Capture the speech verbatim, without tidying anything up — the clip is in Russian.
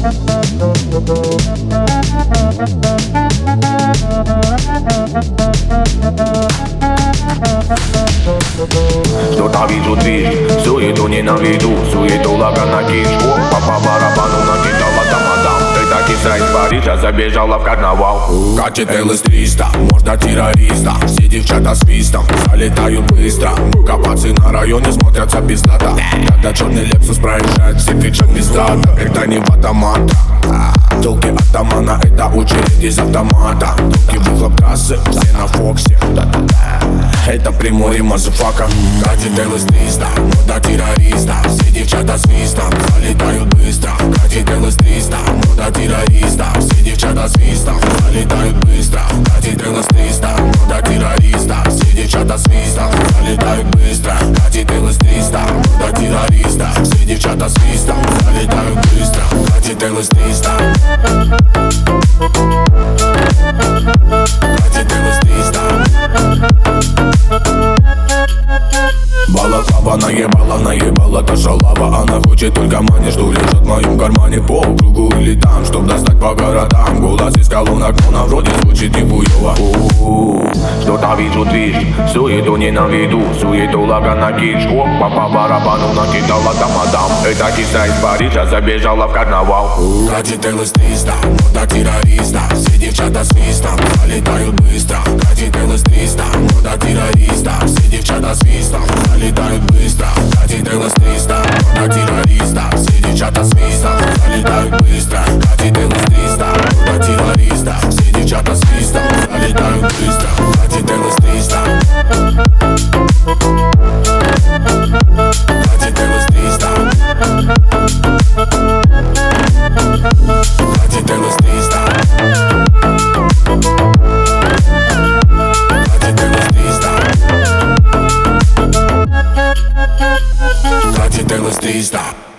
Что-то вижу движ, суету ненавижу, суету лага на кишку. По барабану накидала тамадам. Эта киса из Парижа забежала в карнавал. Катит эл эс триста, можно террориста. Все девчата свистом залетают быстро. Капацы на районе смотрятся пиздата. Когда черный Лексус проезжает, все кричат пиздата. Это не в автомата. Толки атамана, это очередь из автомата. Толки выхлоп трассы, все на Фоксе. Это Приморье, мазафака. Катит эл эс триста, мода террориста. Все девчата свистом залетают быстро. Катит эл эс триста, мода террориста. Все девчата свистом залетают быстро. Катит эл эс триста, мода террориста. Все девчата свистом залетают быстро. Катит эл эс триста, мода террориста. Все девчата свистом залетают быстро. Катит эл эс триста. Катит эл эс триста. Балаклава наебала, наебала та шалава. Она хочет только мани, что лежит в моем кармане. По кругу или там, чтоб достать по городам. Голос из колонок, но на вроде звучит нихуёво. Что-то вижу движ, суету ненавижу, суету лага на кишку. По барабану накидала тамадам. Эта киса из Парижа забежала в карнавал. Катит эл эс триста, мода террориста. Все девчата свистом залетают быстро. Катит эл эс триста, мода террориста. Все девчата свистом залетают быстро. Катит эл эс триста, мода террориста. Все девчата свистом залетают быстро. Катит эл эс триста, мода террориста. Все девчата свистом залетают быстро. Катит эл эс триста. Катит эл эс триста. Катит эл эс триста. Катит эл эс триста. Катит эл эс триста.